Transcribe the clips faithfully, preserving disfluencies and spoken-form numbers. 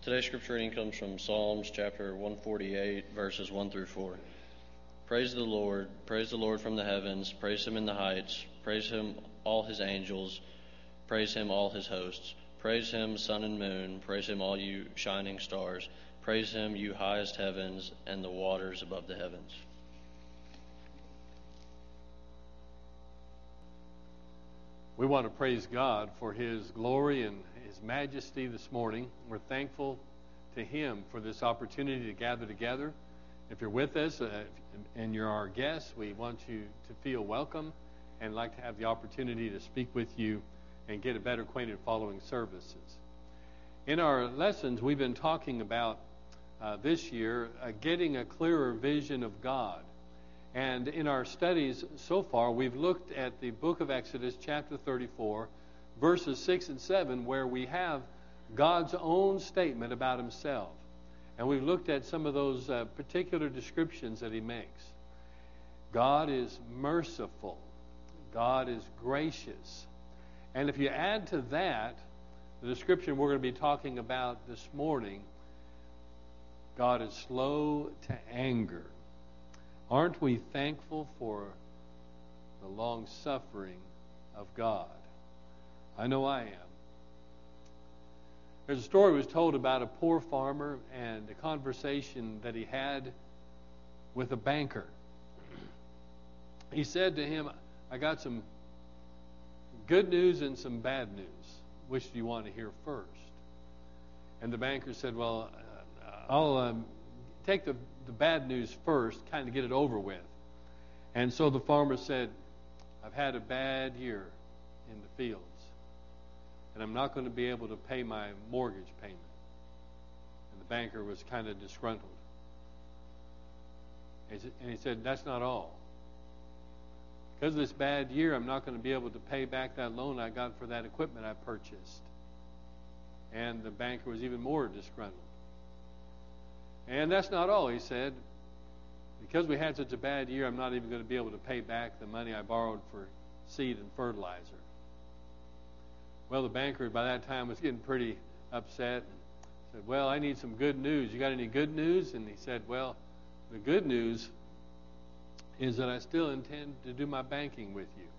Today's scripture reading comes from Psalms chapter one forty-eight, verses one through four. Praise the Lord, praise the Lord from the heavens, praise him in the heights, praise him all his angels, praise him all his hosts, praise him sun and moon, praise him all you shining stars, praise him you highest heavens and the waters above the heavens. We want to praise God for his glory and his majesty this morning. We're thankful to him for this opportunity to gather together. If you're with us uh, and you're our guest, we want you to feel welcome and like to have the opportunity to speak with you and get a better acquainted following services. In our lessons, we've been talking about uh, this year uh, getting a clearer vision of God. And in our studies so far, we've looked at the book of Exodus, chapter thirty-four, verses six and seven, where we have God's own statement about himself. And we've looked at some of those uh, particular descriptions that he makes. God is merciful. God is gracious. And if you add to that the description we're going to be talking about this morning, God is slow to anger. Aren't we thankful for the long suffering of God? I know I am. There's a story was told about a poor farmer and a conversation that he had with a banker. He said to him, I got some good news and some bad news. Which do you want to hear first? And the banker said, well, uh, I'll um, take the, the bad news first, kind of get it over with. And so the farmer said, I've had a bad year in the fields, and I'm not going to be able to pay my mortgage payment. And the banker was kind of disgruntled. And he said, that's not all. Because of this bad year, I'm not going to be able to pay back that loan I got for that equipment I purchased. And the banker was even more disgruntled. And that's not all, he said. Because we had such a bad year, I'm not even going to be able to pay back the money I borrowed for seed and fertilizer. Well, the banker by that time was getting pretty upset and said, well, I need some good news. You got any good news? And he said, well, the good news is that I still intend to do my banking with you.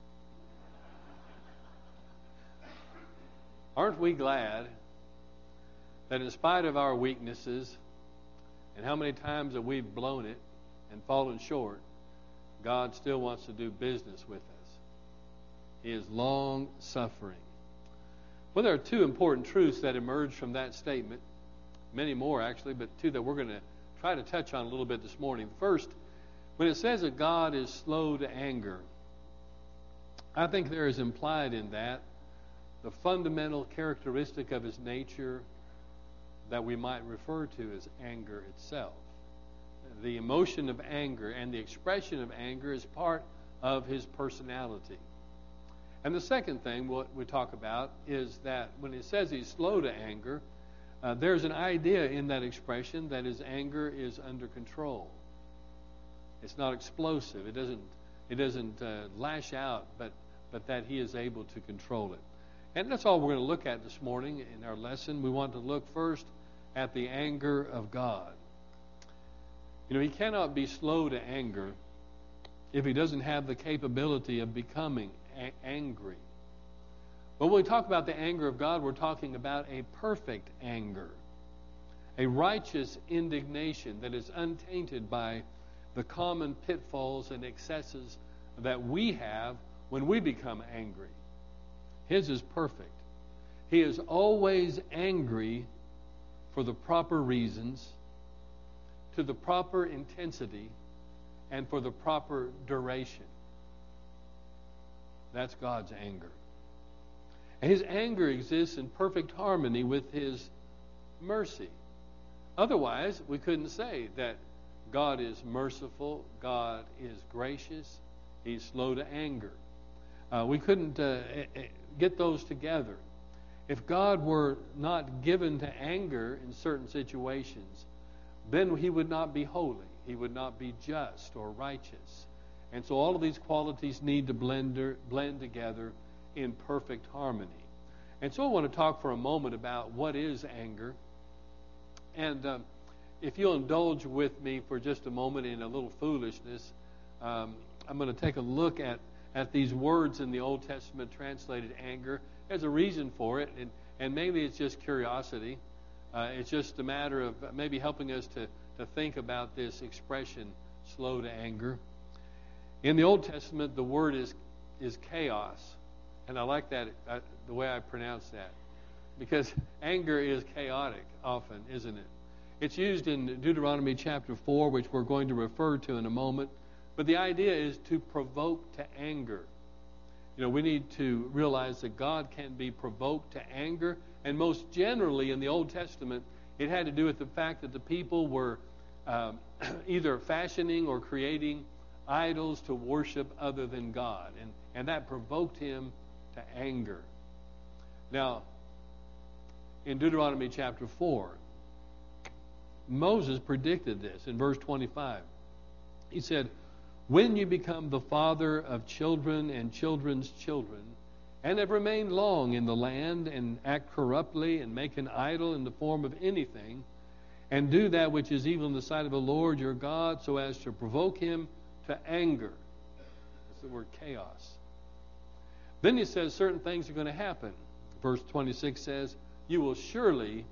Aren't we glad that in spite of our weaknesses and how many times that we've blown it and fallen short, God still wants to do business with us. He is long-suffering. Well, there are two important truths that emerge from that statement. Many more, actually, but two that we're going to try to touch on a little bit this morning. First, when it says that God is slow to anger, I think there is implied in that the fundamental characteristic of his nature that we might refer to as anger itself. The emotion of anger and the expression of anger is part of his personality. And the second thing what we talk about is that when it says he's slow to anger, uh, there's an idea in that expression that his anger is under control. It's not explosive. It doesn't it doesn't uh, lash out, but but that he is able to control it. And that's all we're going to look at this morning in our lesson. We want to look first at the anger of God. You know, he cannot be slow to anger if he doesn't have the capability of becoming a- angry. But when we talk about the anger of God, we're talking about a perfect anger, a righteous indignation that is untainted by the common pitfalls and excesses that we have when we become angry. His is perfect. He is always angry for the proper reasons, to the proper intensity, and for the proper duration. That's God's anger. And his anger exists in perfect harmony with his mercy. Otherwise, we couldn't say that God is merciful, God is gracious, he's slow to anger. Uh, we couldn't uh, get those together. If God were not given to anger in certain situations, then he would not be holy. He would not be just or righteous. And so all of these qualities need to blend, blend together in perfect harmony. And so I want to talk for a moment about what is anger And um, if you'll indulge with me for just a moment in a little foolishness, um, I'm going to take a look at, at these words in the Old Testament translated anger. There's a reason for it, and, and maybe it's just curiosity. Uh, it's just a matter of maybe helping us to, to think about this expression, slow to anger. In the Old Testament, the word is is chaos. And I like that, uh, the way I pronounce that. Because anger is chaotic often, isn't it? It's used in Deuteronomy chapter four, which we're going to refer to in a moment. But the idea is to provoke to anger. You know, we need to realize that God can be provoked to anger. And most generally in the Old Testament, it had to do with the fact that the people were um, either fashioning or creating idols to worship other than God. And, and that provoked him to anger. Now, in Deuteronomy chapter four, Moses predicted this in verse twenty-five. He said, "When you become the father of children and children's children, and have remained long in the land, and act corruptly, and make an idol in the form of anything, and do that which is evil in the sight of the Lord your God, so as to provoke him to anger." That's the word chaos. Then he says certain things are going to happen. Verse twenty-six says, "You will surely,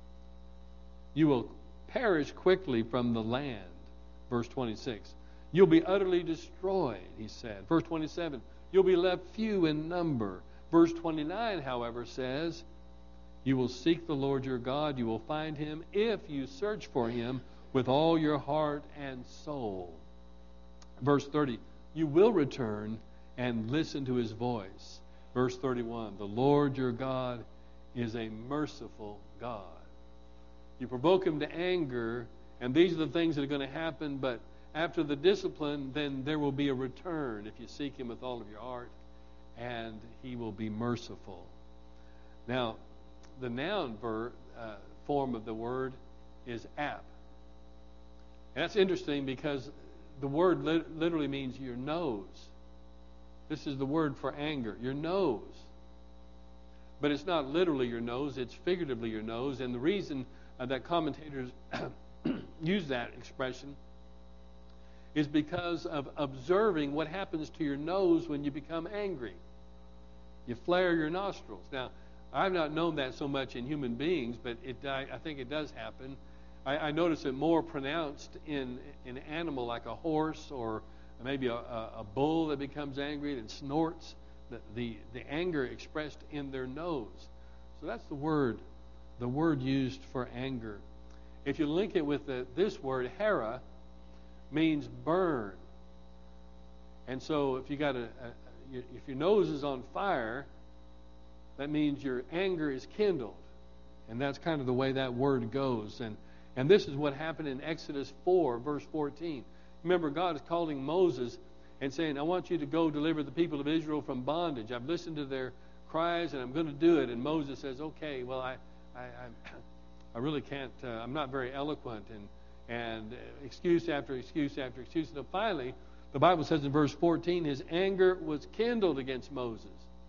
you will perish quickly from the land." Verse twenty-six. "You'll be utterly destroyed," he said. Verse twenty-seven. "You'll be left few in number." Verse twenty-nine, however, says, "You will seek the Lord your God. You will find him if you search for him with all your heart and soul." Verse thirty, "You will return and listen to his voice." Verse thirty-one, "The Lord your God is a merciful God." You provoke him to anger, and these are the things that are going to happen, but after the discipline, then there will be a return if you seek him with all of your heart, and he will be merciful. Now, the noun ver, uh, form of the word is ap. And that's interesting because the word li- literally means your nose. This is the word for anger, your nose. But it's not literally your nose, it's figuratively your nose. And the reason uh, that commentators use that expression is because of observing what happens to your nose when you become angry. You flare your nostrils. Now, I've not known that so much in human beings, but it, I, I think it does happen. I, I notice it more pronounced in, in an animal like a horse or maybe a, a, a bull that becomes angry and snorts. The, the, the anger expressed in their nose. So that's the word, the word used for anger. If you link it with the, this word, hera, means burn. And so if you got a, a if your nose is on fire, that means your anger is kindled. And that's kind of the way that word goes. And and this is what happened in Exodus four, verse fourteen. Remember, God is calling Moses and saying, "I want you to go deliver the people of Israel from bondage. I've listened to their cries, and I'm going to do it." And Moses says, "Okay, well, I I, I, I really can't, uh, I'm not very eloquent." And And excuse after excuse after excuse. And finally, the Bible says in verse fourteen, his anger was kindled against Moses.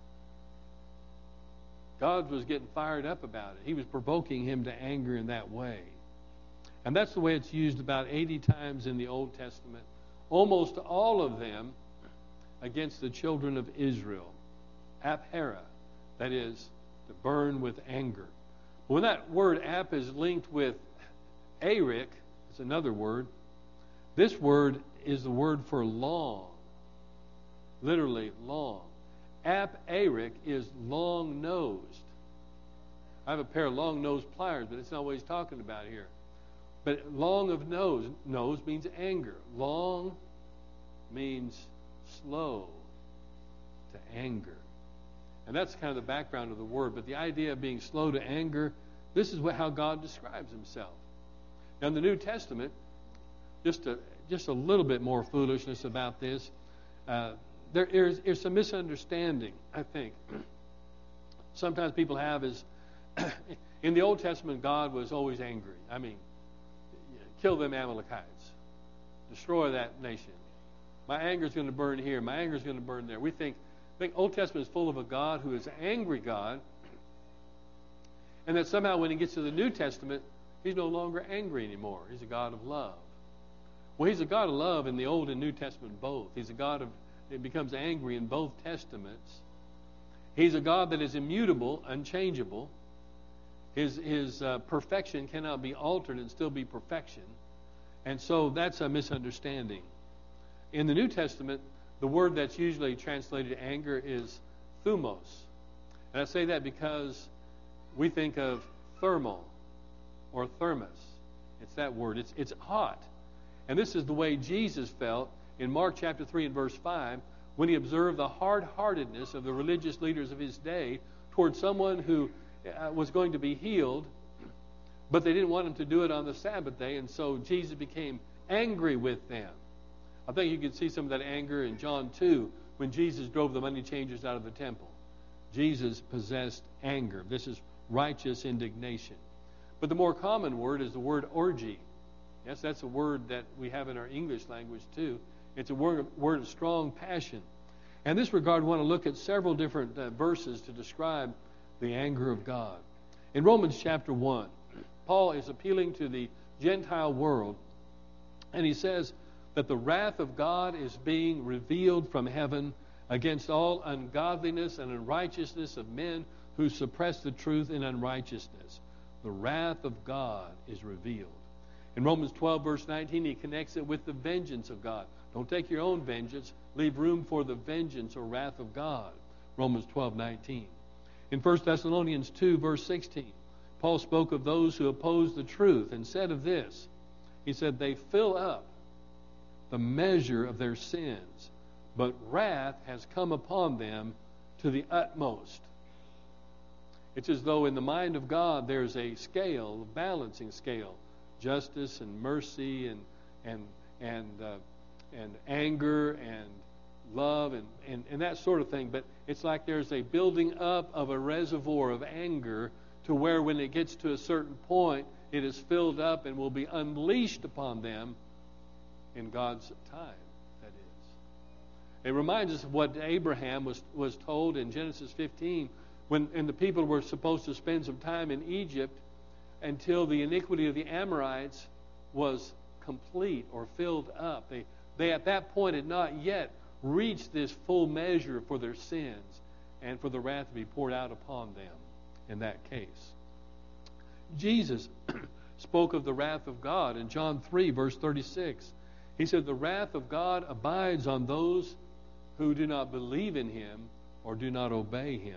God was getting fired up about it. He was provoking him to anger in that way. And that's the way it's used about eighty times in the Old Testament. Almost all of them against the children of Israel. Aphera, that is, to burn with anger. When that word ap is linked with arik, it's another word. This word is the word for long. Literally long. Ap-arik is long-nosed. I have a pair of long-nosed pliers, but it's not what he's talking about here. But long of nose, nose means anger. Long means slow to anger. And that's kind of the background of the word. But the idea of being slow to anger, this is what, how God describes himself. Now, in the New Testament, just a, just a little bit more foolishness about this. Uh, there is there's some misunderstanding, I think. Sometimes people have is, in the Old Testament, God was always angry. I mean, kill them Amalekites. Destroy that nation. My anger is going to burn here. My anger is going to burn there. We think, think Old Testament is full of a God who is an angry God, and that somehow when he gets to the New Testament, He's no longer angry anymore. He's a God of love. Well, He's a God of love in the Old and New Testament both. He's a God of, it becomes angry in both Testaments. He's a God that is immutable, unchangeable. His, his uh, perfection cannot be altered and still be perfection. And so that's a misunderstanding. In the New Testament, the word that's usually translated anger is thumos. And I say that because we think of thermal or thermos. It's that word. It's, it's hot. And this is the way Jesus felt in Mark chapter three and verse five when He observed the hard-heartedness of the religious leaders of His day toward someone who uh, was going to be healed, but they didn't want Him to do it on the Sabbath day, and so Jesus became angry with them. I think you can see some of that anger in John two when Jesus drove the money changers out of the temple. Jesus possessed anger. This is righteous indignation. But the more common word is the word orgy. Yes, that's a word that we have in our English language too. It's a word, word of strong passion. In this regard, we want to look at several different uh, verses to describe the anger of God. In Romans chapter one, Paul is appealing to the Gentile world, and he says that the wrath of God is being revealed from heaven against all ungodliness and unrighteousness of men who suppress the truth in unrighteousness. The wrath of God is revealed. In Romans twelve, verse nineteen, he connects it with the vengeance of God. Don't take your own vengeance. Leave room for the vengeance or wrath of God. Romans twelve, nineteen. In First Thessalonians two, verse sixteen, Paul spoke of those who oppose the truth and said of this, he said, they fill up the measure of their sins, but wrath has come upon them to the utmost. It's as though in the mind of God there's a scale, a balancing scale, justice and mercy and and and uh, and anger and love and, and, and that sort of thing. But it's like there's a building up of a reservoir of anger to where when it gets to a certain point, it is filled up and will be unleashed upon them in God's time, that is. It reminds us of what Abraham was, was told in Genesis fifteen when and the people were supposed to spend some time in Egypt until the iniquity of the Amorites was complete or filled up. They, they at that point had not yet reached this full measure for their sins and for the wrath to be poured out upon them in that case. Jesus spoke of the wrath of God in John three, verse thirty-six. He said, the wrath of God abides on those who do not believe in Him or do not obey Him.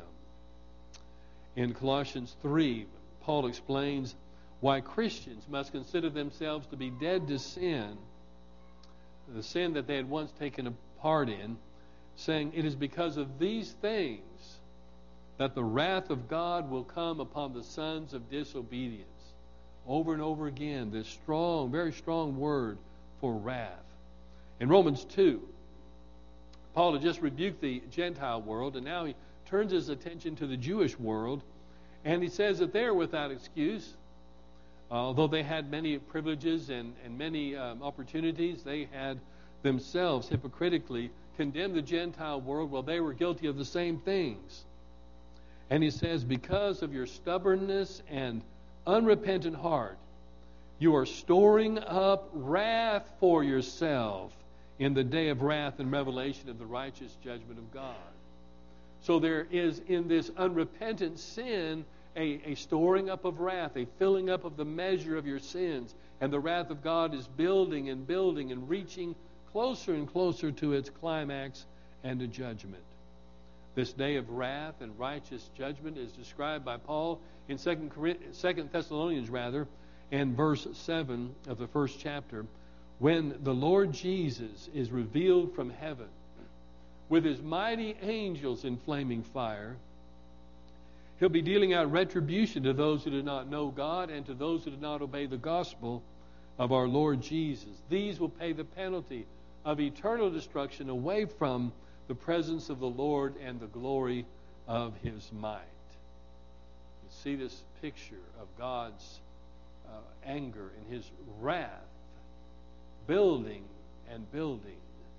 In Colossians three, Paul explains why Christians must consider themselves to be dead to sin, the sin that they had once taken a part in, saying it is because of these things that the wrath of God will come upon the sons of disobedience. Over and over again, this strong, very strong word for wrath. In Romans two, Paul had just rebuked the Gentile world, and now he turns his attention to the Jewish world, and he says that they're without excuse. Although they had many privileges and, and many um, opportunities, they had themselves hypocritically condemned the Gentile world while they were guilty of the same things. And he says, because of your stubbornness and unrepentant heart, you are storing up wrath for yourself in the day of wrath and revelation of the righteous judgment of God. So there is in this unrepentant sin a, a storing up of wrath, a filling up of the measure of your sins. And the wrath of God is building and building and reaching closer and closer to its climax and to judgment. This day of wrath and righteous judgment is described by Paul in Second Thessalonians, rather, and verse seven of the first chapter, when the Lord Jesus is revealed from heaven with His mighty angels in flaming fire. He'll be dealing out retribution to those who do not know God and to those who do not obey the gospel of our Lord Jesus. These will pay the penalty of eternal destruction away from the presence of the Lord and the glory of His might. You see this picture of God's uh, anger and His wrath building and building.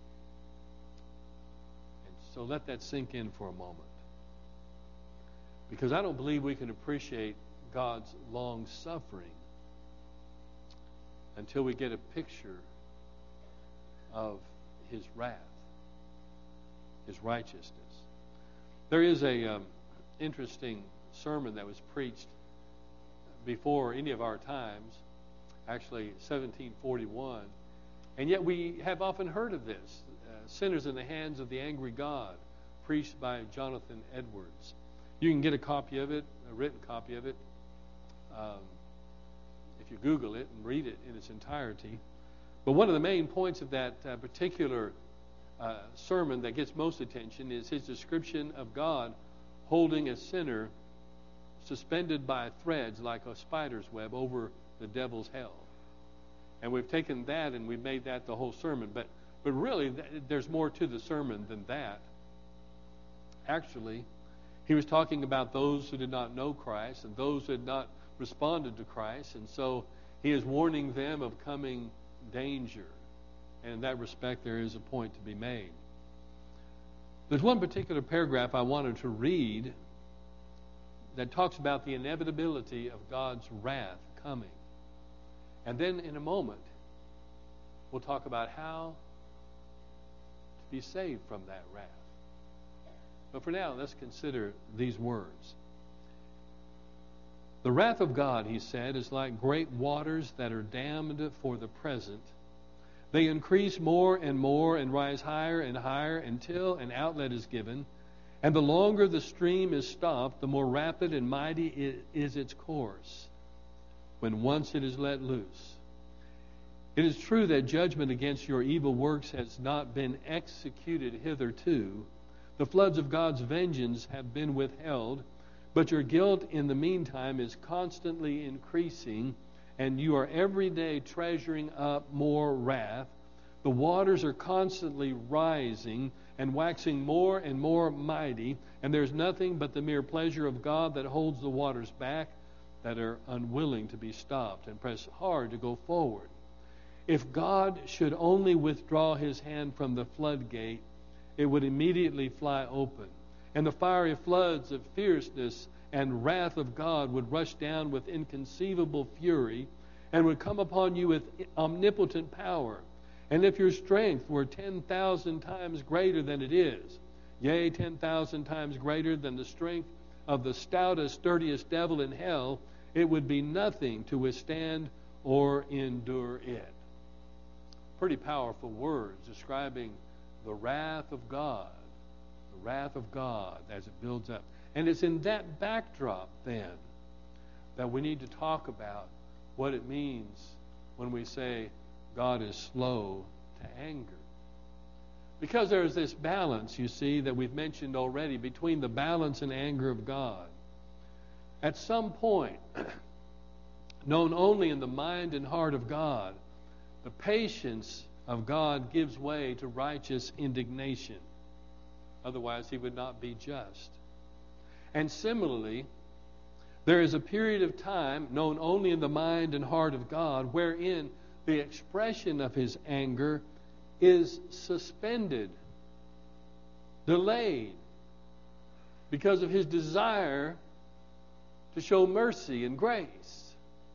And so let that sink in for a moment. Because I don't believe we can appreciate God's long suffering until we get a picture of his wrath, his righteousness. There is a um, interesting sermon that was preached before any of our times, actually seventeen forty-one, and yet we have often heard of this, uh, Sinners in the Hands of the Angry God, preached by Jonathan Edwards. You can get a copy of it, a written copy of it, um, if you Google it and read it in its entirety. But one of the main points of that uh, particular uh, sermon that gets most attention is his description of God holding a sinner suspended by threads like a spider's web over the devil's hell. And we've taken that and we've made that the whole sermon. But, but really, th- there's more to the sermon than that. Actually, he was talking about those who did not know Christ and those who had not responded to Christ. And so he is warning them of coming danger. And in that respect, there is a point to be made. There's one particular paragraph I wanted to read that talks about the inevitability of God's wrath coming. And then in a moment, we'll talk about how to be saved from that wrath. But for now, let's consider these words. The wrath of God, he said, is like great waters that are dammed for the present. They increase more and more and rise higher and higher until an outlet is given. And the longer the stream is stopped, the more rapid and mighty is its course when once it is let loose. It is true that judgment against your evil works has not been executed hitherto. The floods of God's vengeance have been withheld, but your guilt in the meantime is constantly increasing, and you are every day treasuring up more wrath. The waters are constantly rising and waxing more and more mighty, and there's nothing but the mere pleasure of God that holds the waters back, that are unwilling to be stopped and press hard to go forward. If God should only withdraw his hand from the floodgate, it would immediately fly open, and the fiery floods of fierceness and wrath of God would rush down with inconceivable fury and would come upon you with omnipotent power. And if your strength were ten thousand times greater than it is, yea, ten thousand times greater than the strength of the stoutest, sturdiest devil in hell, it would be nothing to withstand or endure it. Pretty powerful words describing the wrath of God, the wrath of God as it builds up. And it's in that backdrop, then, that we need to talk about what it means when we say God is slow to anger. Because there's this balance, you see, that we've mentioned already between the balance and anger of God. At some point, known only in the mind and heart of God, the patience of God gives way to righteous indignation. Otherwise, he would not be just. And similarly, there is a period of time known only in the mind and heart of God wherein the expression of his anger is suspended, delayed, because of his desire to show mercy and grace.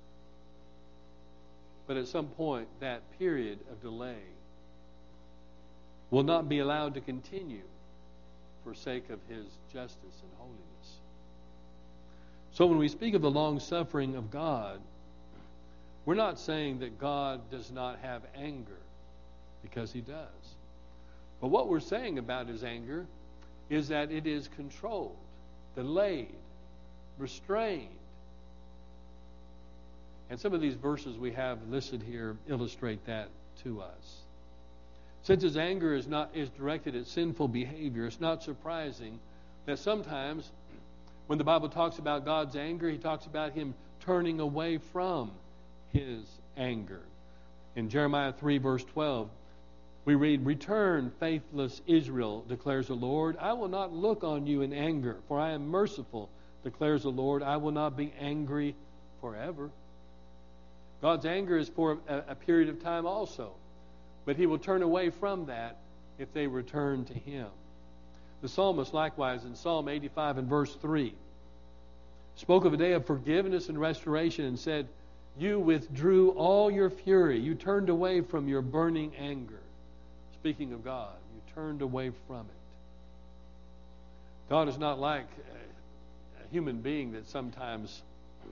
But at some point, that period of delay will not be allowed to continue for sake of his justice and holiness. So when we speak of the long-suffering of God, we're not saying that God does not have anger, because he does. But what we're saying about his anger is that it is controlled, delayed, restrained. And some of these verses we have listed here illustrate that to us. Since his anger is not is directed at sinful behavior, it's not surprising that sometimes when the Bible talks about God's anger, he talks about him turning away from his anger. In Jeremiah three, verse twelve, we read, "Return, faithless Israel, declares the Lord. I will not look on you in anger, for I am merciful, declares the Lord. I will not be angry forever." God's anger is for a, a period of time also, but he will turn away from that if they return to him. The psalmist likewise in Psalm eighty-five and verse three spoke of a day of forgiveness and restoration and said, You withdrew all your fury. You turned away from your burning anger. Speaking of God, you turned away from it. God is not like a, a human being that sometimes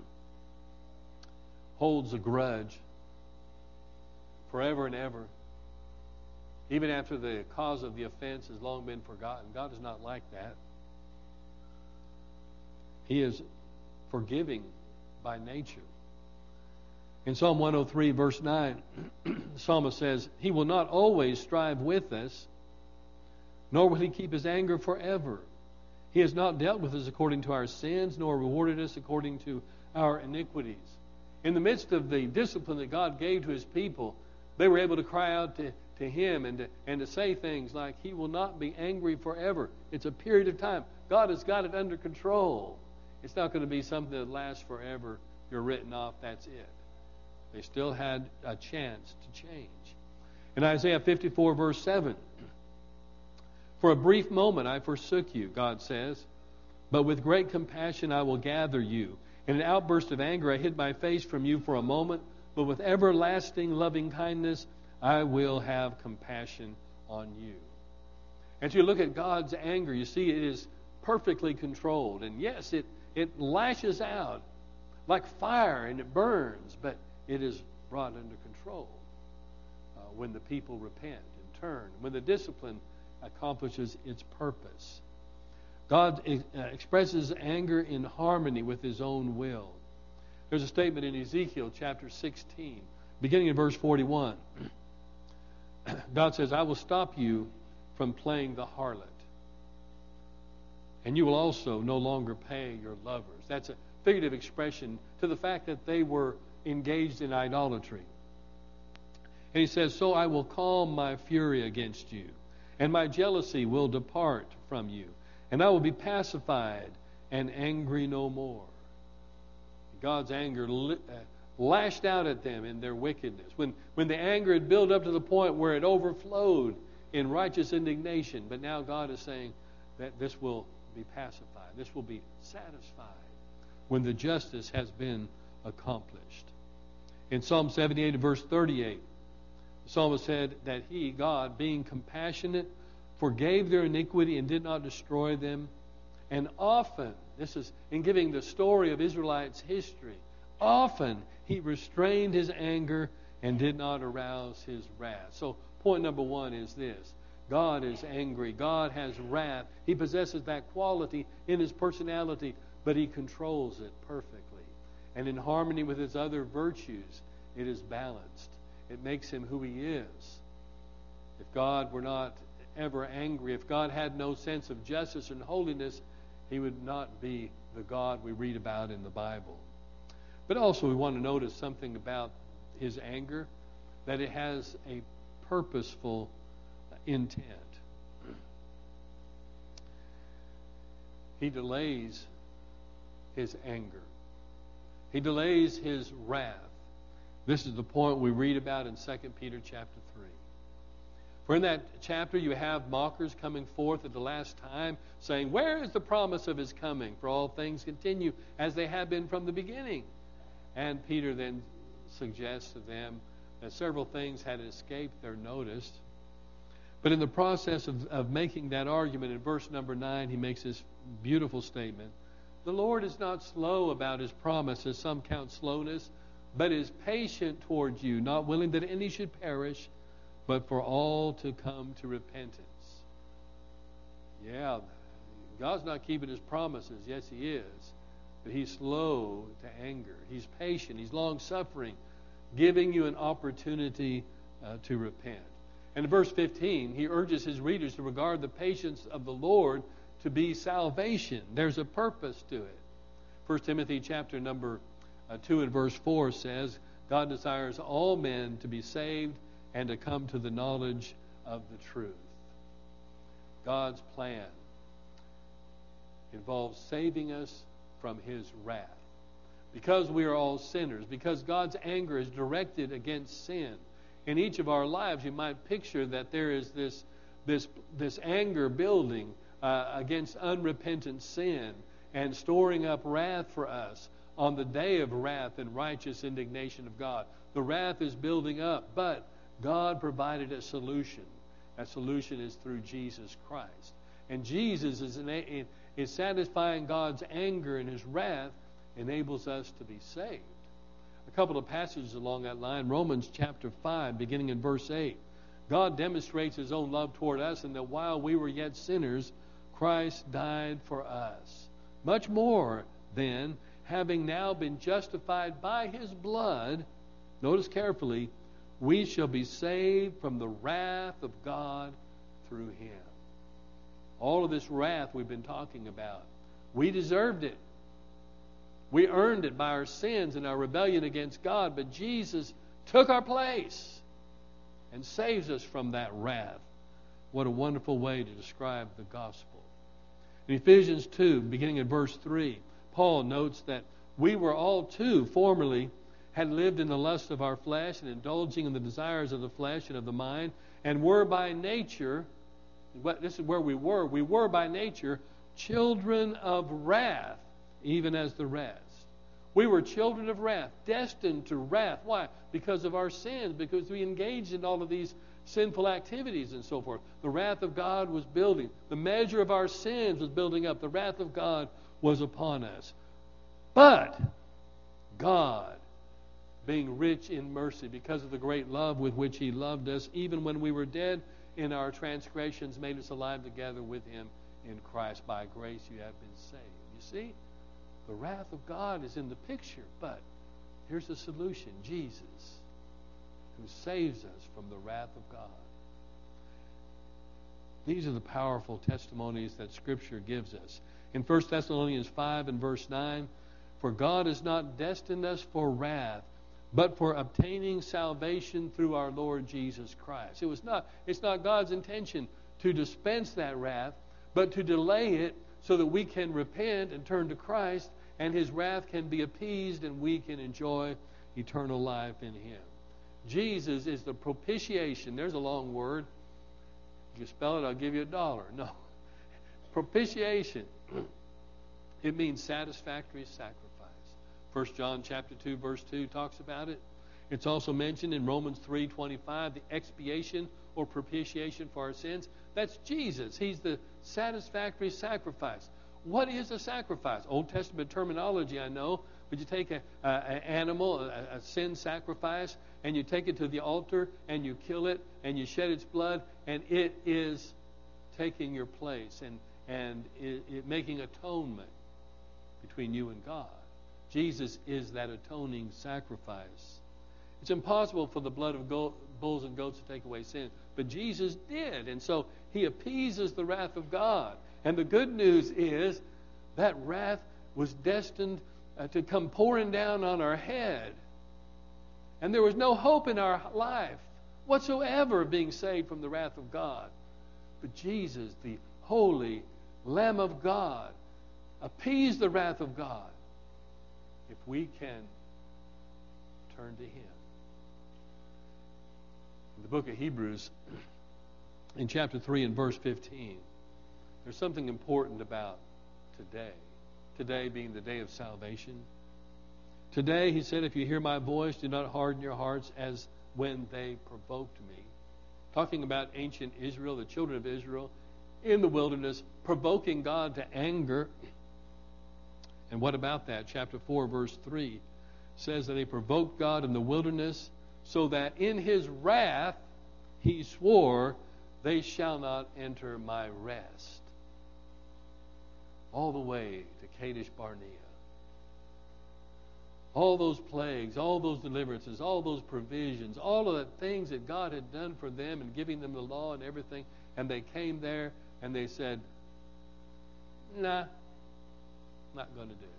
holds a grudge forever and ever, even after the cause of the offense has long been forgotten. God is not like that. He is forgiving by nature. In Psalm one oh three, verse nine, the psalmist says, He will not always strive with us, nor will He keep His anger forever. He has not dealt with us according to our sins, nor rewarded us according to our iniquities. In the midst of the discipline that God gave to His people, they were able to cry out to, to Him and to, and to say things like, He will not be angry forever. It's a period of time. God has got it under control. It's not going to be something that lasts forever. You're written off, that's it. They still had a chance to change. In Isaiah fifty-four, verse seven, For a brief moment I forsook you, God says, but with great compassion I will gather you. In an outburst of anger I hid my face from you for a moment, but with everlasting loving kindness I will have compassion on you. As you look at God's anger, you see it is perfectly controlled. And yes, it, it lashes out like fire and it burns, but it is brought under control uh, when the people repent and turn, when the discipline accomplishes its purpose. God ex- uh, expresses anger in harmony with His own will. There's a statement in Ezekiel chapter sixteen, beginning in verse forty-one. God says, I will stop you from playing the harlot, and you will also no longer pay your lovers. That's a figurative expression to the fact that they were engaged in idolatry. And He says, so I will calm my fury against you, and my jealousy will depart from you, and I will be pacified and angry no more. God's anger li- uh, lashed out at them in their wickedness. When, when the anger had built up to the point where it overflowed in righteous indignation, but now God is saying that this will be pacified. This will be satisfied when the justice has been accomplished. In Psalm seventy-eight, verse thirty-eight, the psalmist said that He, God, being compassionate, forgave their iniquity and did not destroy them. And often, this is in giving the story of Israelites' history, often He restrained His anger and did not arouse His wrath. So point number one is this. God is angry. God has wrath. He possesses that quality in His personality, but He controls it perfectly. And in harmony with His other virtues, it is balanced. It makes Him who He is. If God were not ever angry, if God had no sense of justice and holiness, He would not be the God we read about in the Bible. But also we want to notice something about His anger, that it has a purposeful intent. He delays His anger. He delays His wrath. This is the point we read about in Second Peter chapter three. For in that chapter you have mockers coming forth at the last time, saying, where is the promise of His coming? For all things continue as they have been from the beginning. And Peter then suggests to them that several things had escaped their notice. But in the process of, of making that argument, in verse number nine, he makes this beautiful statement. The Lord is not slow about His promise, as some count slowness, but is patient towards you, not willing that any should perish, but for all to come to repentance. Yeah, God's not keeping His promises. Yes, He is. But He's slow to anger. He's patient. He's long-suffering, giving you an opportunity uh, to repent. And in verse fifteen, he urges his readers to regard the patience of the Lord to be salvation. There's a purpose to it. First Timothy chapter number uh, two and verse four says, God desires all men to be saved and to come to the knowledge of the truth. God's plan involves saving us from His wrath. Because we are all sinners, because God's anger is directed against sin. In each of our lives, you might picture that there is this, this, this anger building uh, against unrepentant sin. and storing up wrath for us on the day of wrath and righteous indignation of God. The wrath is building up, but God provided a solution. That solution is through Jesus Christ. And Jesus is, in, is satisfying God's anger and His wrath, enables us to be saved. A couple of passages along that line, Romans chapter five, beginning in verse eight. God demonstrates His own love toward us, and that while we were yet sinners, Christ died for us. Much more, then, having now been justified by His blood, notice carefully, we shall be saved from the wrath of God through Him. All of this wrath we've been talking about, we deserved it. We earned it by our sins and our rebellion against God, but Jesus took our place and saves us from that wrath. What a wonderful way to describe the gospel. In Ephesians two, beginning in verse three, Paul notes that we were all too formerly had lived in the lust of our flesh and indulging in the desires of the flesh and of the mind, and were by nature, this is where we were, we were by nature children of wrath, even as the rest. We were children of wrath, destined to wrath. Why? Because of our sins, because we engaged in all of these sinful activities and so forth. The wrath of God was building. The measure of our sins was building up. The wrath of God was upon us. But God, being rich in mercy, because of the great love with which He loved us, even when we were dead in our transgressions, made us alive together with Him in Christ. By grace you have been saved. You see? The wrath of God is in the picture, but here's the solution: Jesus, who saves us from the wrath of God. These are the powerful testimonies that Scripture gives us. In First Thessalonians five and verse nine, for God has not destined us for wrath, but for obtaining salvation through our Lord Jesus Christ. It was not, it's not God's intention to dispense that wrath, but to delay it so that we can repent and turn to Christ, and His wrath can be appeased and we can enjoy eternal life in Him. Jesus is the propitiation. There's a long word. If you spell it, I'll give you a dollar. No. Propitiation. It means satisfactory sacrifice. First John chapter two, verse two talks about it. It's also mentioned in Romans three twenty-five, the expiation or propitiation for our sins. That's Jesus. He's the satisfactory sacrifice. What is a sacrifice? Old Testament terminology, I know, but you take an animal, a, a sin sacrifice, and you take it to the altar, and you kill it, and you shed its blood, and it is taking your place and, and it, it making atonement between you and God. Jesus is that atoning sacrifice. It's impossible for the blood of go- bulls and goats to take away sin, but Jesus did, and so He appeases the wrath of God. And the good news is that wrath was destined uh, to come pouring down on our head. And there was no hope in our life whatsoever of being saved from the wrath of God. But Jesus, the holy Lamb of God, appeased the wrath of God if we can turn to Him. In the book of Hebrews, in chapter three and verse fifteen, there's something important about today. Today being the day of salvation. Today, he said, if you hear my voice, do not harden your hearts as when they provoked me. Talking about ancient Israel, the children of Israel, in the wilderness, provoking God to anger. And what about that? Chapter four, verse three says that they provoked God in the wilderness, so that in His wrath He swore, they shall not enter my rest. All the way to Kadesh Barnea. All those plagues, all those deliverances, all those provisions, all of the things that God had done for them and giving them the law and everything, and they came there and they said, nah, not going to do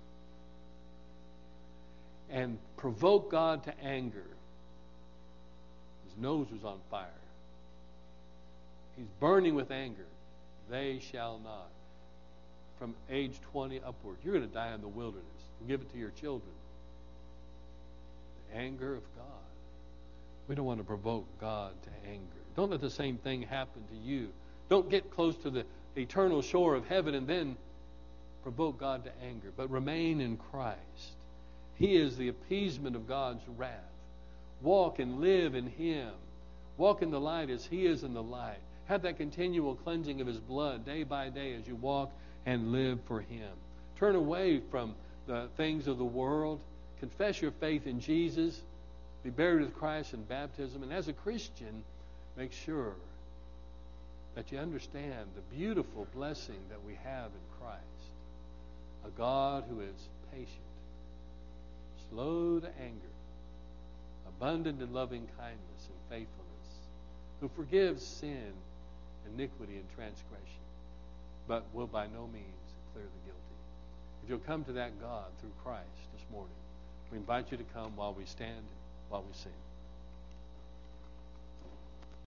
it. And provoke God to anger. His nose was on fire. He's burning with anger. They shall not. From age twenty upward, you're going to die in the wilderness. Give it to your children. The anger of God. We don't want to provoke God to anger. Don't let the same thing happen to you. Don't get close to the eternal shore of heaven and then provoke God to anger, but remain in Christ. He is the appeasement of God's wrath. Walk and live in Him. Walk in the light as He is in the light. Have that continual cleansing of His blood day by day as you walk and live for Him. Turn away from the things of the world. Confess your faith in Jesus. Be buried with Christ in baptism. And as a Christian, make sure that you understand the beautiful blessing that we have in Christ. A God who is patient, slow to anger, abundant in loving kindness and faithfulness, who forgives sin, iniquity, and transgression, but will by no means clear the guilty. If you'll come to that God through Christ this morning, we invite you to come while we stand, while we sing.